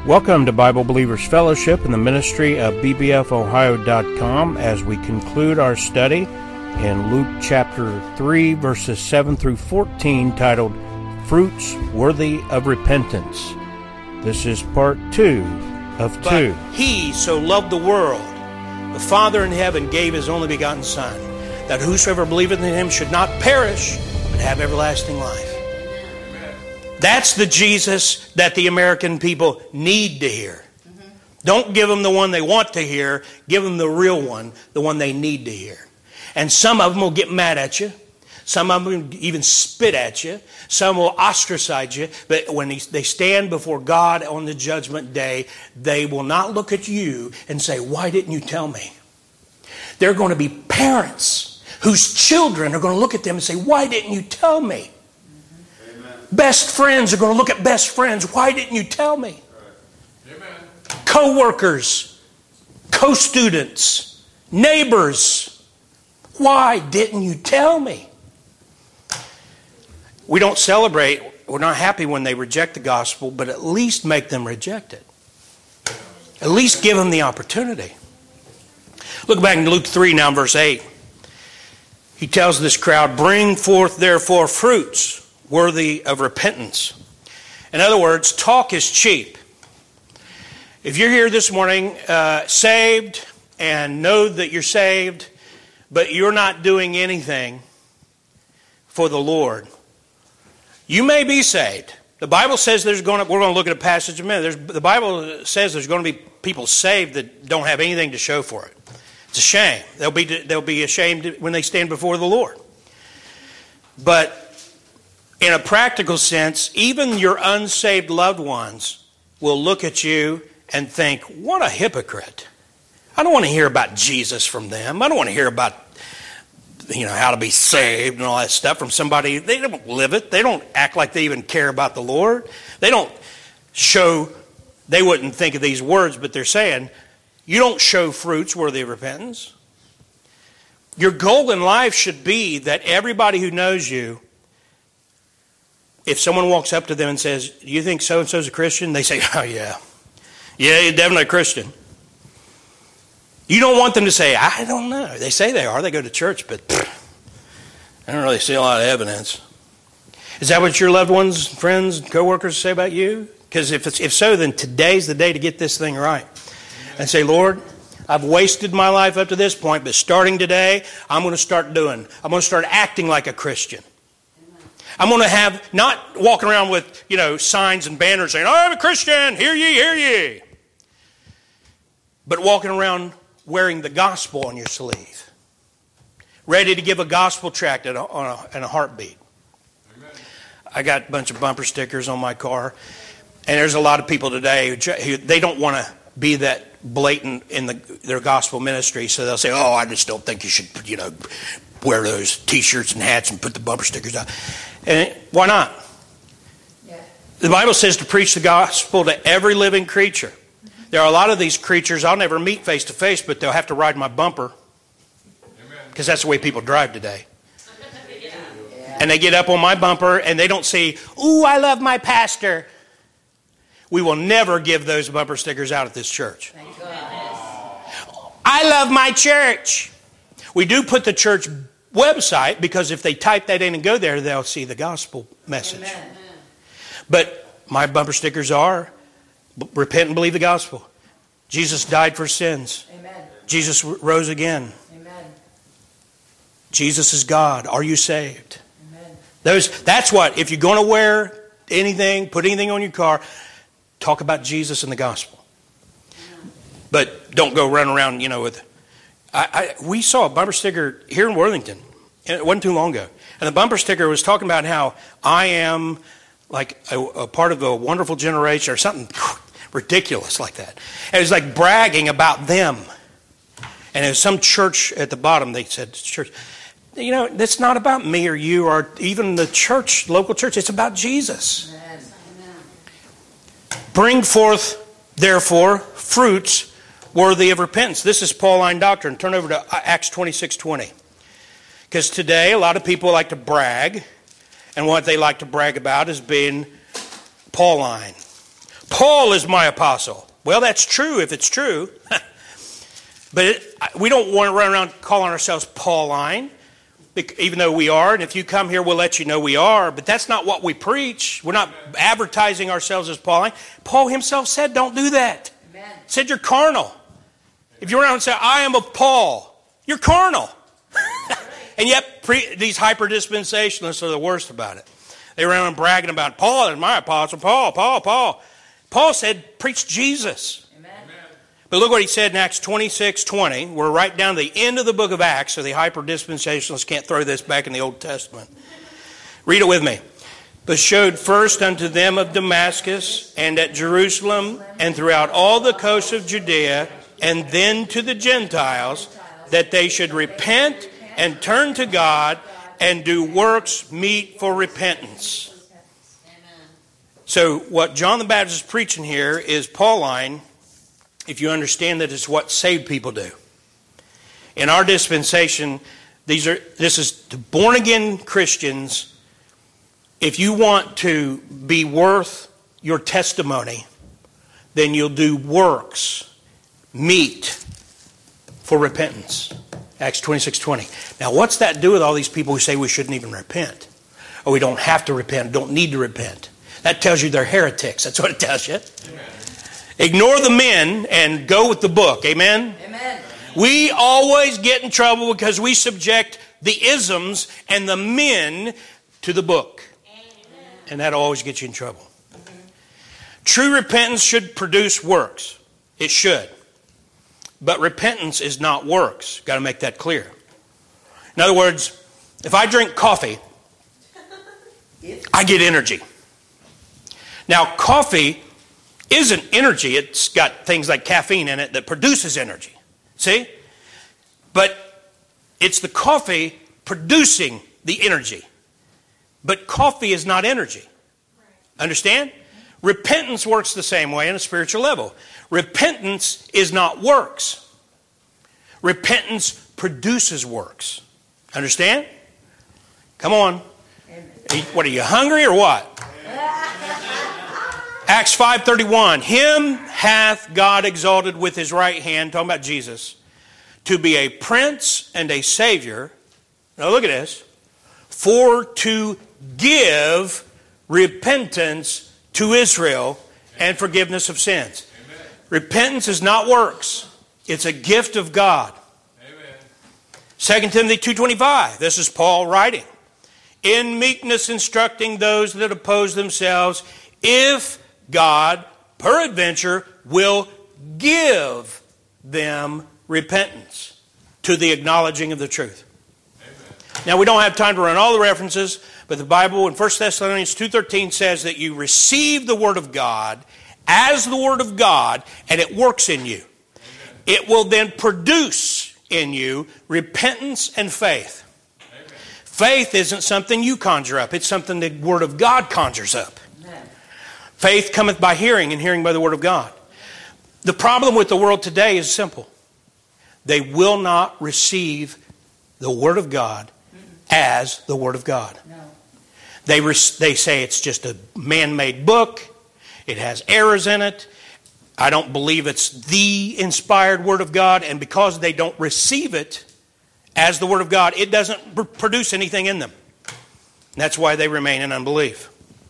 Welcome to Bible Believers Fellowship in the ministry of bbfohio.com as we conclude our study in Luke chapter 3, verses 7 through 14, titled Fruits Worthy of Repentance. This is part 2 of 2. But he so loved the world, the Father in heaven gave his only begotten Son, that whosoever believeth in him should not perish, but have everlasting life. That's the Jesus that the American people need to hear. Don't give them the one they want to hear. Give them the real one, the one they need to hear. And some of them will get mad at you. Some of them will even spit at you. Some will ostracize you. But when they stand before God on the judgment day, they will not look at you and say, "Why didn't you tell me?" They're going to be parents whose children are going to look at them and say, "Why didn't you tell me?" Best friends are going to look at best friends. "Why didn't you tell me?" Amen. Co-workers, co-students, neighbors. "Why didn't you tell me?" We don't celebrate, we're not happy when they reject the gospel, but at least make them reject it. At least give them the opportunity. Look back in Luke 3 now, verse 8. He tells this crowd, "Bring forth therefore fruits worthy of repentance." In other words, talk is cheap. If you're here this morning saved and know that you're saved, but you're not doing anything for the Lord, you may be saved. The Bible says we're going to look at a passage in a minute. The Bible says there's going to be people saved that don't have anything to show for it. It's a shame. They'll be ashamed when they stand before the Lord. But in a practical sense, even your unsaved loved ones will look at you and think, "What a hypocrite. I don't want to hear about Jesus from them. I don't want to hear about how to be saved and all that stuff from somebody. They don't live it. They don't act like they even care about the Lord. They don't show," they wouldn't think of these words, but they're saying, "You don't show fruits worthy of repentance." Your goal in life should be that everybody who knows you, if someone walks up to them and says, "Do you think so-and-so's a Christian?" They say, "Oh, yeah. Yeah, you're definitely a Christian." You don't want them to say, "I don't know. They say they are. They go to church, but I don't really see a lot of evidence." Is that what your loved ones, friends, co-workers say about you? Because if so, then today's the day to get this thing right. And say, "Lord, I've wasted my life up to this point, but starting today, I'm going to start acting like a Christian. I'm going to have, not walking around with, signs and banners saying, 'I'm a Christian, hear ye, hear ye.' But walking around wearing the gospel on your sleeve. Ready to give a gospel tract in a heartbeat." Amen. I got a bunch of bumper stickers on my car. And there's a lot of people today who they don't want to be that blatant in their gospel ministry. So they'll say, "Oh, I just don't think you should, wear those T-shirts and hats and put the bumper stickers on." And why not? Yeah. The Bible says to preach the gospel to every living creature. There are a lot of these creatures I'll never meet face to face, but they'll have to ride my bumper. Because that's the way people drive today. Yeah. And they get up on my bumper and they don't say, "Ooh, I love my pastor." We will never give those bumper stickers out at this church. Thank God. "I love my church." We do put the church website, because if they type that in and go there, they'll see the gospel message. Amen. But my bumper stickers are, repent and believe the gospel. Jesus died for sins. Amen. Jesus rose again. Amen. Jesus is God. Are you saved? Amen. That's what, if you're going to wear anything, put anything on your car, talk about Jesus and the gospel. Amen. But don't go run around, with... we saw a bumper sticker here in Worthington. It wasn't too long ago. And the bumper sticker was talking about how I am like a part of a wonderful generation or something ridiculous like that. And it was like bragging about them. And it was some church at the bottom, they said, "Church, that's not about me or you or even the church, local church. It's about Jesus." Amen. "Bring forth, therefore, fruits worthy of repentance." This is Pauline doctrine. Turn over to Acts 26:20. Because today a lot of people like to brag, and what they like to brag about is being Pauline. Paul is my apostle. Well, that's true if it's true. But we don't want to run around calling ourselves Pauline, even though we are. And if you come here, we'll let you know we are. But that's not what we preach. We're not advertising ourselves as Pauline. Paul himself said, don't do that. Amen. He said you're carnal. If you run around and say, I am of Paul, you're carnal. And yet, these hyper-dispensationalists are the worst about it. They run around bragging about, Paul is my apostle, Paul. Paul said, preach Jesus. Amen. But look what he said in Acts 26:20. We're right down to the end of the book of Acts, so the hyper-dispensationalists can't throw this back in the Old Testament. Read it with me. But showed first unto them of Damascus, and at Jerusalem, and throughout all the coasts of Judea, and then to the Gentiles, that they should repent and turn to God and do works meet for repentance. Amen. So what John the Baptist is preaching here is Pauline, if you understand that it's what saved people do. In our dispensation, this is to born-again Christians. If you want to be worth your testimony, then you'll do works meet for repentance. Acts 26:20. Now, what's that do with all these people who say we shouldn't even repent? Or we don't have to repent, don't need to repent? That tells you they're heretics. That's what it tells you. Amen. Ignore the men and go with the book. Amen? Amen. We always get in trouble because we subject the isms and the men to the book. Amen. And that always gets you in trouble. Mm-hmm. True repentance should produce works. It should. But repentance is not works. Got to make that clear. In other words, if I drink coffee, I get energy. Now, coffee isn't energy. It's got things like caffeine in it that produces energy. See? But it's the coffee producing the energy. But coffee is not energy. Understand? Repentance works the same way on a spiritual level. Repentance is not works. Repentance produces works. Understand? Come on. What, are you hungry or what? Acts 5:31. Him hath God exalted with his right hand, talking about Jesus, to be a prince and a savior. Now look at this. For to give repentance to Israel and forgiveness of sins. Amen. Repentance is not works. It's a gift of God. Amen. 2 Timothy 2:25. This is Paul writing. In meekness instructing those that oppose themselves, if God, peradventure, will give them repentance to the acknowledging of the truth. Amen. Now, we don't have time to run all the references, but the Bible in 1 Thessalonians 2:13 says that you receive the Word of God as the Word of God, and it works in you. Amen. It will then produce in you repentance and faith. Amen. Faith isn't something you conjure up. It's something the Word of God conjures up. Amen. Faith cometh by hearing, and hearing by the Word of God. The problem with the world today is simple. They will not receive the Word of God as the Word of God. No. They say it's just a man-made book. It has errors in it. I don't believe it's the inspired Word of God. And because they don't receive it as the Word of God, it doesn't produce anything in them. And that's why they remain in unbelief.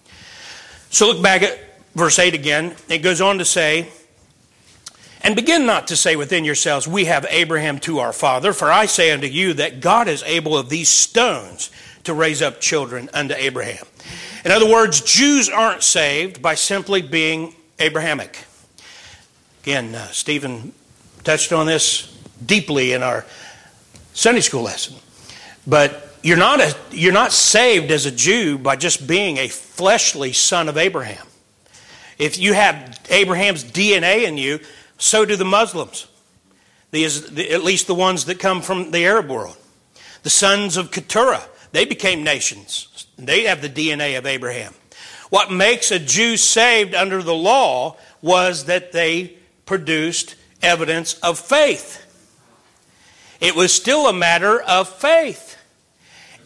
So look back at verse 8 again. It goes on to say, and begin not to say within yourselves, we have Abraham to our father. For I say unto you that God is able of these stones to raise up children unto Abraham. In other words, Jews aren't saved by simply being Abrahamic. Again, Stephen touched on this deeply in our Sunday school lesson. But you're not saved as a Jew by just being a fleshly son of Abraham. If you have Abraham's DNA in you, so do the Muslims. At least the ones that come from the Arab world. The sons of Keturah, they became nations. They have the DNA of Abraham. What makes a Jew saved under the law was that they produced evidence of faith. It was still a matter of faith.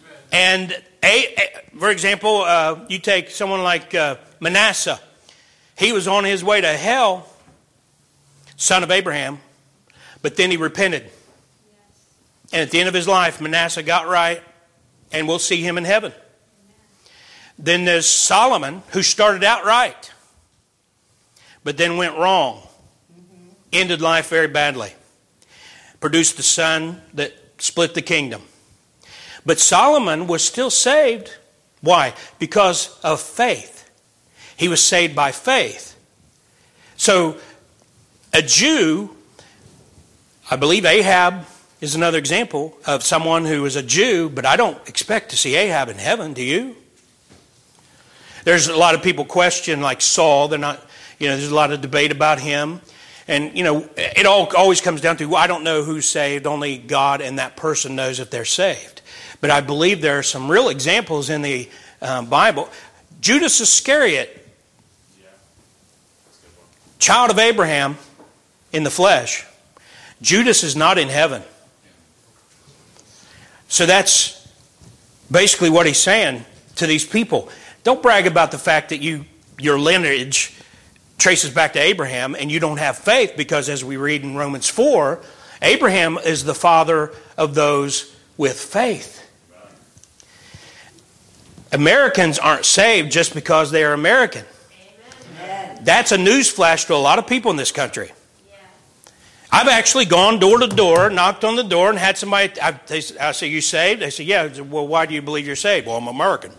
And, for example, you take someone like Manasseh. He was on his way to hell, son of Abraham, but then he repented. And at the end of his life, Manasseh got right, and we'll see him in heaven. Then there's Solomon, who started out right, but then went wrong. Ended life very badly. Produced a son that split the kingdom. But Solomon was still saved. Why? Because of faith. He was saved by faith. So a Jew, I believe Ahab is another example of someone who is a Jew, but I don't expect to see Ahab in heaven, do you? There's a lot of people question, like Saul, they're not, there's a lot of debate about him. And, it always comes down to, well, I don't know who's saved, only God and that person knows if they're saved. But I believe there are some real examples in the Bible. Judas Iscariot, child of Abraham in the flesh. Judas is not in heaven. So that's basically what he's saying to these people. Don't brag about the fact that your lineage traces back to Abraham and you don't have faith, because as we read in Romans 4, Abraham is the father of those with faith. Americans aren't saved just because they are American. Amen. That's a newsflash to a lot of people in this country. Yeah. I've actually gone door to door, knocked on the door, and had somebody, I say, you saved? They say, yeah. Well, why do you believe you're saved? Well, I'm American.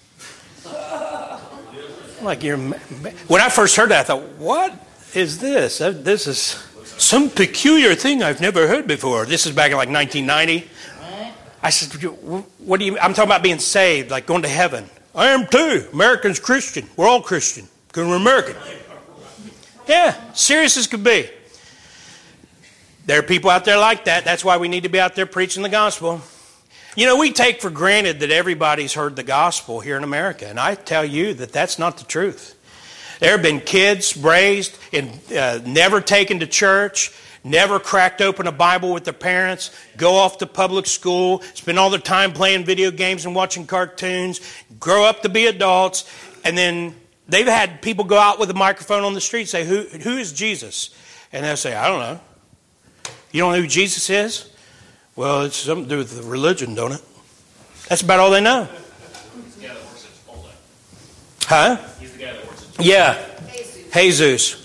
Like when I first heard that, I thought, what is this? This is some peculiar thing I've never heard before. This is back in like 1990. I said, what do you, I'm talking about being saved, like going to heaven. I am too. American's Christian. We're all Christian because we're American. Yeah, serious as could be. There are people out there like that. That's why we need to be out there preaching the gospel. We take for granted that everybody's heard the gospel here in America. And I tell you that that's not the truth. There have been kids raised and never taken to church, never cracked open a Bible with their parents, go off to public school, spend all their time playing video games and watching cartoons, grow up to be adults, and then they've had people go out with a microphone on the street and say, who is Jesus? And they'll say, I don't know. You don't know who Jesus is? Well, it's something to do with the religion, don't it? That's about all they know. He's the guy that works at Chipotle. Huh? He's the guy that works at Chipotle. Yeah. Jesus.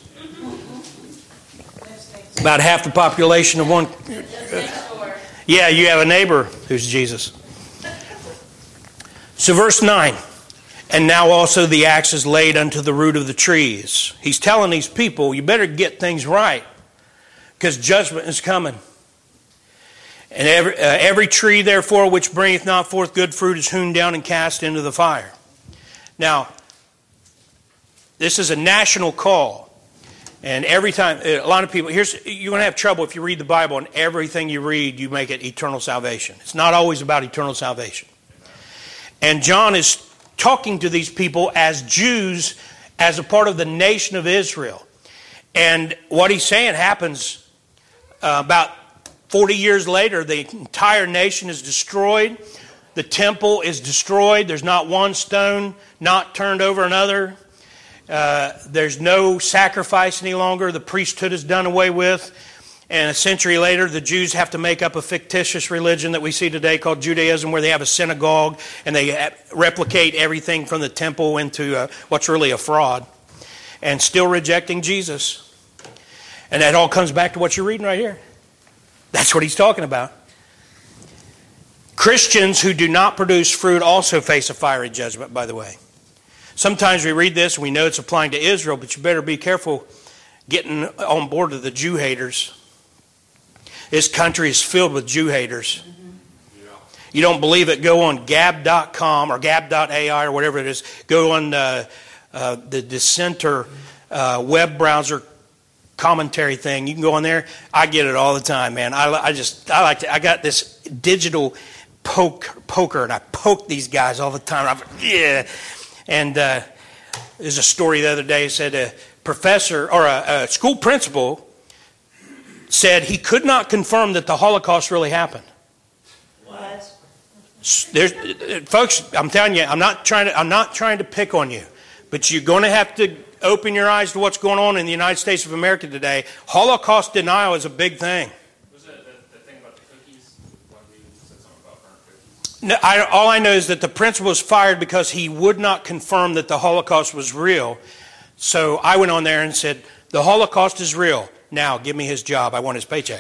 About half the population of one. Yeah, you have a neighbor who's Jesus. So verse 9. And now also the axe is laid unto the root of the trees. He's telling these people, you better get things right, because judgment is coming. And every tree, therefore, which bringeth not forth good fruit is hewn down and cast into the fire. Now, this is a national call. And every time, a lot of people, you're going to have trouble if you read the Bible and everything you read, you make it eternal salvation. It's not always about eternal salvation. And John is talking to these people as Jews, as a part of the nation of Israel. And what he's saying happens about 40 years later. The entire nation is destroyed. The temple is destroyed. There's not one stone not turned over another. There's no sacrifice any longer. The priesthood is done away with. And a century later, the Jews have to make up a fictitious religion that we see today called Judaism, where they have a synagogue and they replicate everything from the temple into what's really a fraud, and still rejecting Jesus. And that all comes back to what you're reading right here. That's what he's talking about. Christians who do not produce fruit also face a fiery judgment, by the way. Sometimes we read this and we know it's applying to Israel, but you better be careful getting on board of the Jew haters. This country is filled with Jew haters. You don't believe it? Go on gab.com or gab.ai or whatever it is. Go on the Dissenter web browser commentary thing. You can go on there. I get it all the time, man. I like to. I got this digital poker, and I poke these guys all the time. Yeah. And there's a story the other day. It said a professor or a school principal said he could not confirm that the Holocaust really happened. What? Folks, I'm telling you, I'm not trying to pick on you, but you're going to have to open your eyes to what's going on in the United States of America today. Holocaust denial is a big thing. Was it the thing about the cookies? When we said something about burnt cookies? No, all I know is that the principal was fired because he would not confirm that the Holocaust was real. So I went on there and said, the Holocaust is real. Now, give me his job. I want his paycheck.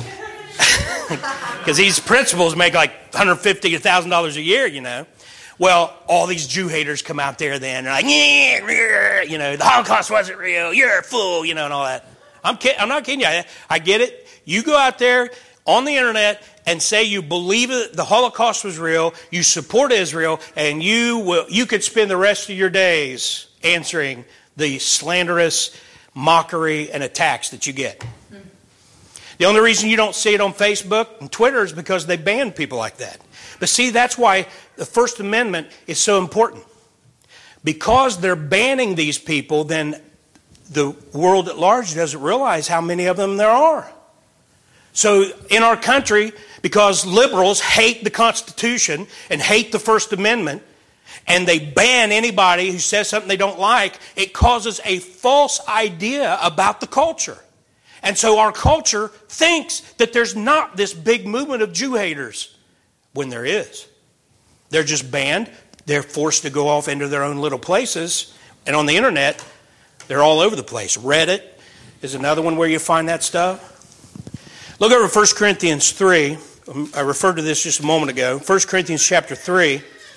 Because these principals make like $150,000 to $1,000 a year, you know. Well, all these Jew haters come out there then. They're like, you know, the Holocaust wasn't real. You're a fool, you know, and all that. I'm not kidding you. I get it. You go out there on the internet and say you believe it, the Holocaust was real, you support Israel, and you could spend the rest of your days answering the slanderous mockery and attacks that you get. The only reason you don't see it on Facebook and Twitter is because they ban people like that. But see, that's why the First Amendment is so important. Because they're banning these people, then the world at large doesn't realize how many of them there are. So in our country, because liberals hate the Constitution and hate the First Amendment, and they ban anybody who says something they don't like, it causes a false idea about the culture. And so our culture thinks that there's not this big movement of Jew haters, when there is. They're just banned. They're forced to go off into their own little places. And on the internet, they're all over the place. Reddit is another one where you find that stuff. Look over 1 Corinthians 3. I referred to this just a moment ago. 1 Corinthians chapter 3.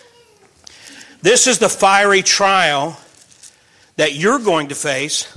This is the fiery trial that you're going to face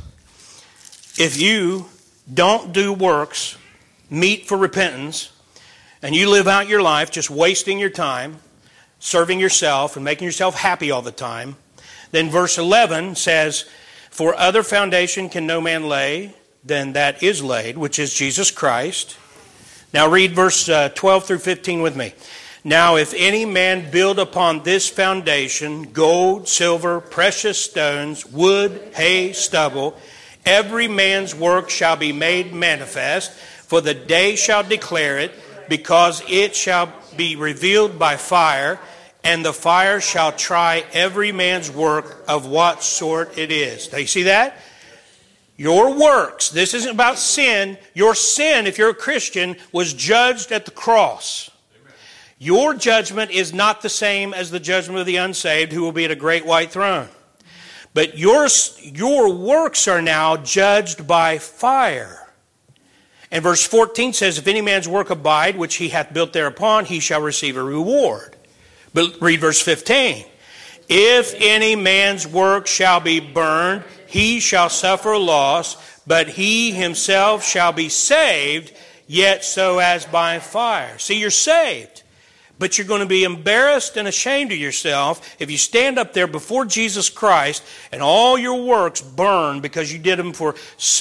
if you don't do works, meet for repentance, and you live out your life just wasting your time, serving yourself and making yourself happy all the time. Then verse 11 says, for other foundation can no man lay than that is laid, which is Jesus Christ. Now read verse 12 through 15 with me. Now if any man build upon this foundation gold, silver, precious stones, wood, hay, stubble, every man's work shall be made manifest, for the day shall declare it, because it shall be revealed by fire, and the fire shall try every man's work of what sort it is. Now you see that? Your works, this isn't about sin. Your sin, if you're a Christian, was judged at the cross. Amen. Your judgment is not the same as the judgment of the unsaved who will be at a great white throne. But your works are now judged by fire. And verse 14 says, if any man's work abide, which he hath built thereupon, he shall receive a reward. But read verse 15. If any man's work shall be burned, he shall suffer loss, but he himself shall be saved, yet so as by fire. See, you're saved. But you're going to be embarrassed and ashamed of yourself if you stand up there before Jesus Christ and all your works burn because you did them for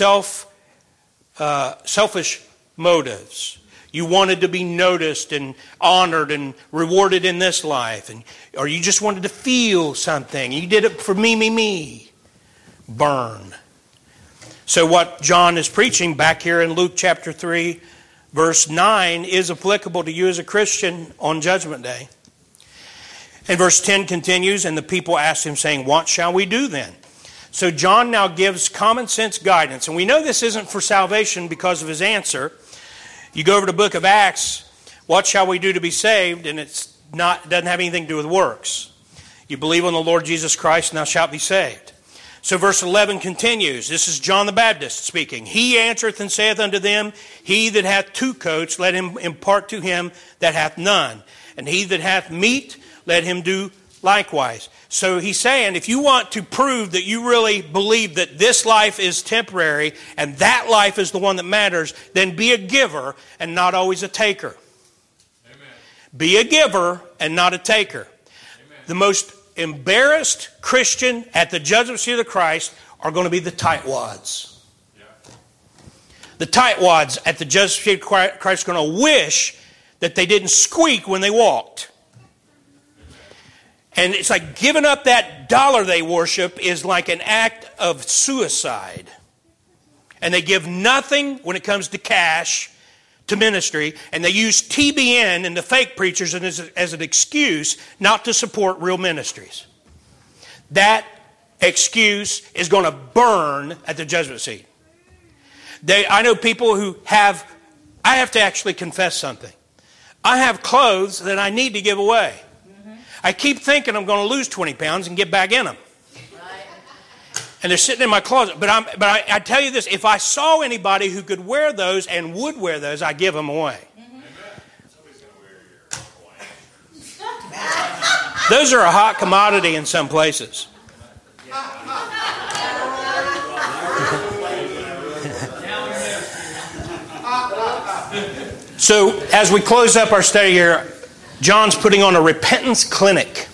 selfish motives. You wanted to be noticed and honored and rewarded in this life. Or you just wanted to feel something. You did it for me. Burn. So what John is preaching back here in Luke chapter 3, verse 9 is applicable to you as a Christian on Judgment Day. And verse 10 continues, and the people asked him, saying, what shall we do then? So John now gives common sense guidance. And we know this isn't for salvation because of his answer. You go over to the book of Acts, what shall we do to be saved? And it doesn't have anything to do with works. You believe on the Lord Jesus Christ, and thou shalt be saved. So verse 11 continues. This is John the Baptist speaking. He answereth and saith unto them, he that hath 2 coats, let him impart to him that hath none. And he that hath meat, let him do likewise. So he's saying, if you want to prove that you really believe that this life is temporary and that life is the one that matters, then be a giver and not always a taker. Amen. Be a giver and not a taker. Amen. The most embarrassed Christian at the judgment seat of Christ are going to be the tightwads. Yeah. The tightwads at the judgment seat of Christ are going to wish that they didn't squeak when they walked. And it's like giving up that dollar they worship is like an act of suicide. And they give nothing when it comes to cash to ministry, and they use TBN and the fake preachers as an excuse not to support real ministries. That excuse is going to burn at the judgment seat. I know people who I have to actually confess something. I have clothes that I need to give away. I keep thinking I'm going to lose 20 pounds and get back in them. And they're sitting in my closet. But I tell you this, if I saw anybody who could wear those and would wear those, I'd give them away. Those are a hot commodity in some places. So, as we close up our study here, John's putting on a repentance clinic.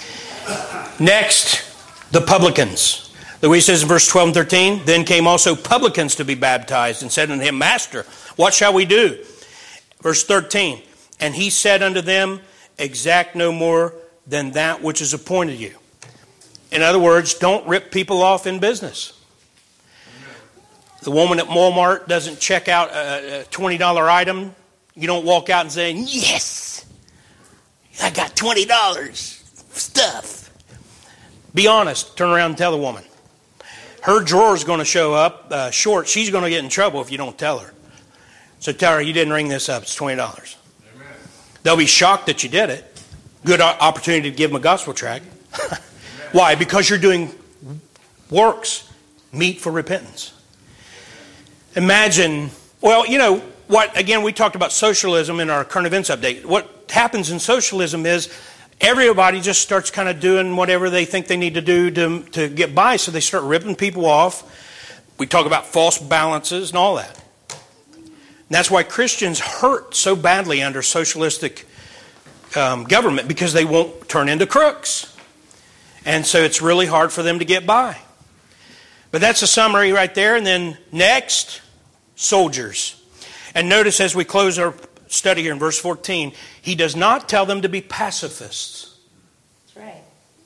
Next, the publicans. The way he says in verse 12 and 13, then came also publicans to be baptized and said unto him, Master, what shall we do? Verse 13, and he said unto them, exact no more than that which is appointed you. In other words, don't rip people off in business. The woman at Walmart doesn't check out a $20 item. You don't walk out and say, yes, I got $20 stuff. Be honest. Turn around and tell the woman. Her drawer is going to show up short. She's going to get in trouble if you don't tell her. So tell her, you didn't ring this up. It's $20. Amen. They'll be shocked that you did it. Good opportunity to give them a gospel tract. Why? Because you're doing works meet for repentance. Imagine, well, you know what, again, we talked about socialism in our current events update. What happens in socialism is everybody just starts kind of doing whatever they think they need to do to get by, so they start ripping people off. We talk about false balances and all that. And that's why Christians hurt so badly under socialistic government, because they won't turn into crooks. And so it's really hard for them to get by. But that's a summary right there. And then next, soldiers. And notice as we close our study here in verse 14, he does not tell them to be pacifists. That's right.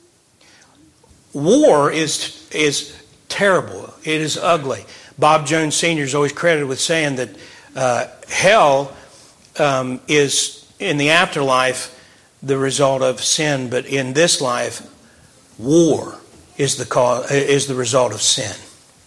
War is terrible. It is ugly. Bob Jones Sr. is always credited with saying that hell is in the afterlife the result of sin, but in this life, war is the result of sin.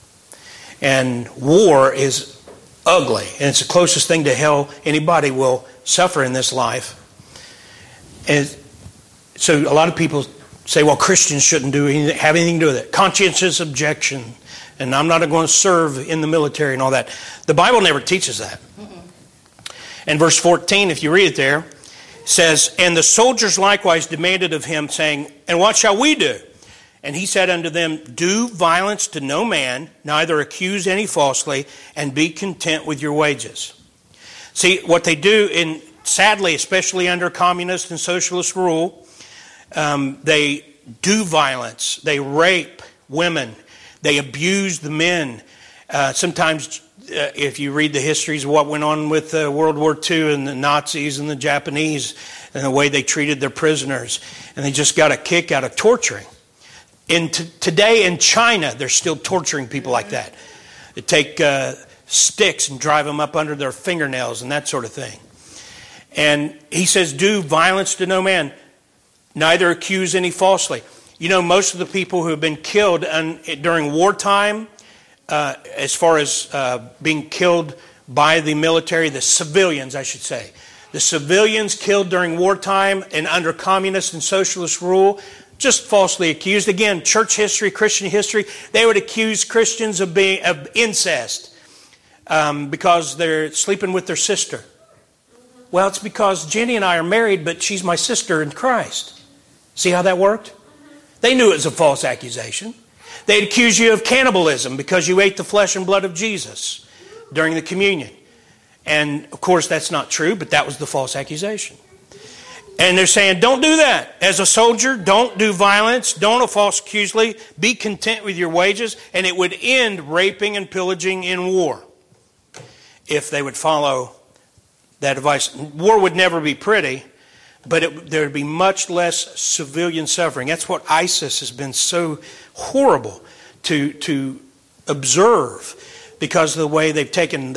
And war is ugly, and it's the closest thing to hell anybody will suffer in this life. And so a lot of people say, well, Christians shouldn't have anything to do with it. Conscientious objection, and I'm not going to serve in the military and all that. The Bible never teaches that. And verse 14, if you read it there, says, and the soldiers likewise demanded of him, saying, and what shall we do? And he said unto them, do violence to no man, neither accuse any falsely, and be content with your wages. See, what they do, sadly, especially under communist and socialist rule, they do violence. They rape women. They abuse the men. Sometimes, if you read the histories of what went on with World War II and the Nazis and the Japanese and the way they treated their prisoners, and they just got a kick out of torturing. Today in China, they're still torturing people like that. They take sticks and drive them up under their fingernails and that sort of thing. And he says, do violence to no man, neither accuse any falsely. You know, most of the people who have been killed during wartime, as far as being killed by the military, the civilians, I should say. The civilians killed during wartime and under communist and socialist rule, just falsely accused. Again, church history, Christian history, they would accuse Christians of incest because they're sleeping with their sister. Well, it's because Jenny and I are married, but she's my sister in Christ. See how that worked? They knew it was a false accusation. They'd accuse you of cannibalism because you ate the flesh and blood of Jesus during the communion. And, of course, that's not true, but that was the false accusation. And they're saying, don't do that. As a soldier, don't do violence. Don't false accusely. Be content with your wages. And it would end raping and pillaging in war if they would follow that advice. War would never be pretty, but there would be much less civilian suffering. That's what ISIS has been so horrible to observe, because of the way they've taken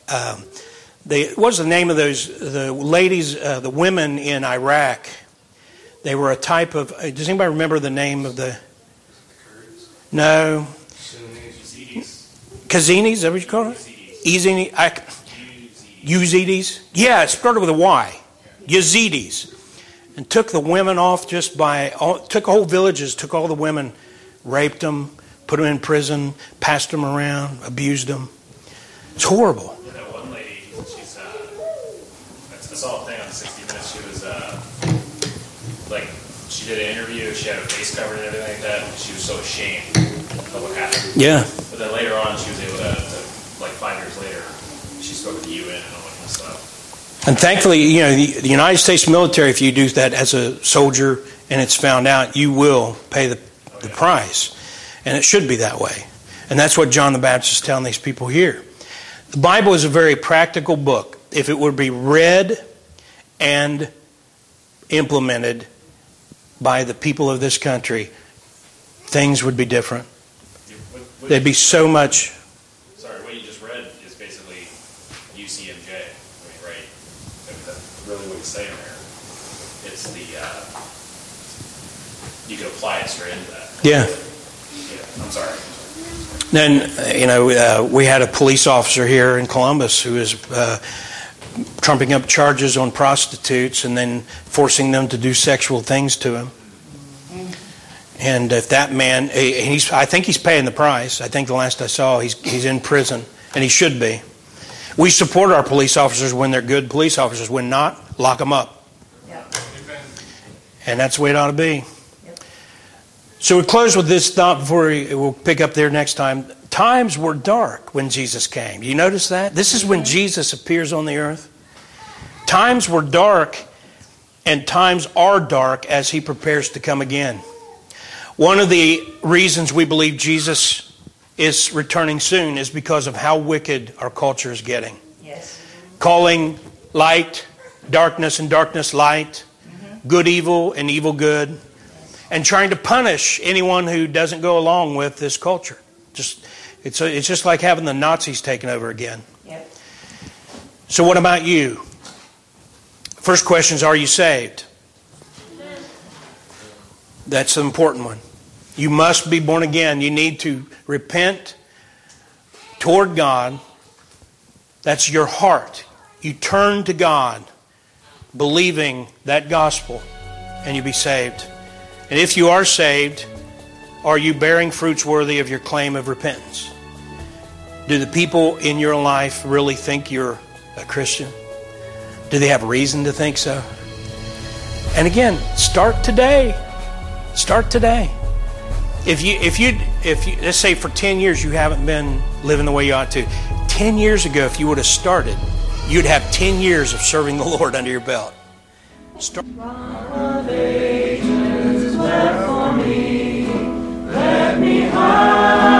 what's the name of the ladies, the women in Iraq? They were a type of, does anybody remember the name of the? No. Yazidis. Kazinis, is that what you call it? Yazidis. Yazidis? Yeah, it started with a Y. Yazidis. And took the women off took whole villages, took all the women, raped them, put them in prison, passed them around, abused them. It's horrible. Yeah, that one lady, she's, I saw a thing on 60 Minutes, she was, she did an interview, she had her face covered and everything like that, and she was so ashamed of what happened. Yeah. But then later on, she was able to 5 years later, she spoke at the UN and all that kind of stuff. And thankfully, the United States military, if you do that as a soldier and it's found out, you will pay the price. And it should be that way. And that's what John the Baptist is telling these people here. The Bible is a very practical book. If it would be read and implemented by the people of this country, things would be different. There'd be so much. Sorry, what you just read is basically UCMJ. I mean, right? That's really what he's saying there. It's you could apply it straight into that. Yeah. I'm sorry. Then, we had a police officer here in Columbus who was trumping up charges on prostitutes and then forcing them to do sexual things to him. And if that man, I think he's paying the price. I think the last I saw, he's in prison, and he should be. We support our police officers when they're good police officers. When not, lock them up. Yeah. And that's the way it ought to be. So we close with this thought before we'll pick up there next time. Times were dark when Jesus came. You notice that? This is when Jesus appears on the earth. Times were dark, and times are dark as he prepares to come again. One of the reasons we believe Jesus is returning soon is because of how wicked our culture is getting. Yes. Calling light darkness and darkness light, good evil and evil good, and trying to punish anyone who doesn't go along with this culture. It's just like having the Nazis taken over again. Yep. So what about you? First question is, are you saved? That's an important one. You must be born again. You need to repent toward God. That's your heart. You turn to God, believing that gospel, and you be saved. And if you are saved, are you bearing fruits worthy of your claim of repentance? Do the people in your life really think you're a Christian? Do they have reason to think so? And again, start today. Start today. If you let's say for 10 years you haven't been living the way you ought to. 10 years ago, if you would have started, you'd have 10 years of serving the Lord under your belt. Start. Let me hide.